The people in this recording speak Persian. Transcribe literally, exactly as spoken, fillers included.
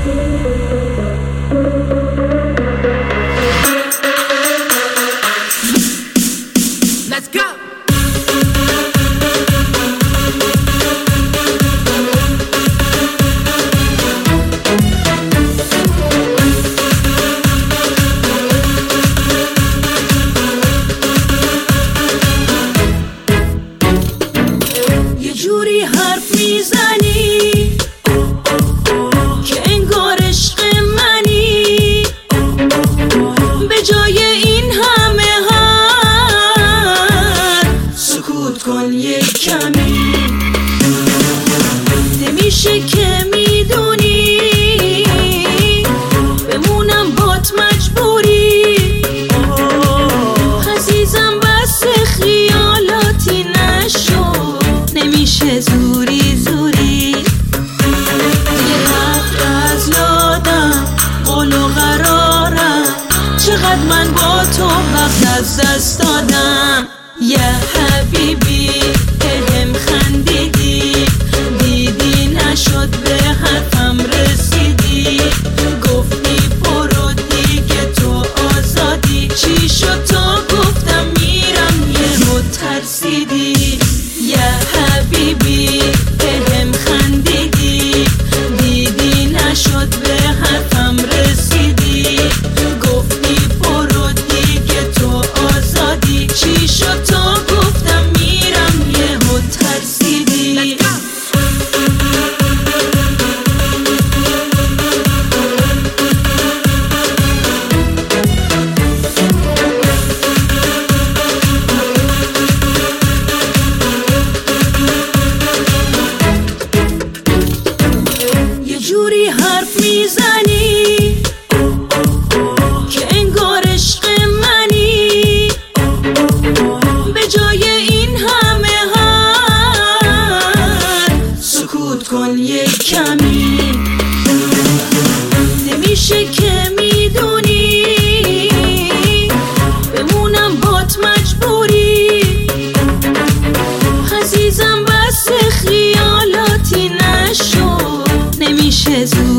Let's go. یه جوری حرف میزنی که انگار عشق منی، به جای این همه حرف سکوت کن یک کمی. نمیشه که میدونی بمونم بات مجبوری، عزیزم بس خیالاتی نشو، نمیشه زوری زوری. یه رفت از یادم قول و قرارم، چقدر من با تو وقت از دست دادم. یه حبیبی بهم خندیدی، دیدی نشد به حرفم رسیدی، گفتی برو دیگه تو آزادی، چی شد تا گفتم میرم یهو ترسیدی. یه حبیبی بهم خندیدی، دیدی نشد به حرفم رسیدی، گفتی برو دیگه تو آزادی، چی شد تا گفتم میرم یهو ترسیدی. یه جوری حرف میزنی که انگار عشق منی، به جای این همه حرف سکوت کن یک کمی. نمیشه که میدونی بمونم بات مجبوری، عزیزم بس خیالاتی نشو، نمیشه زود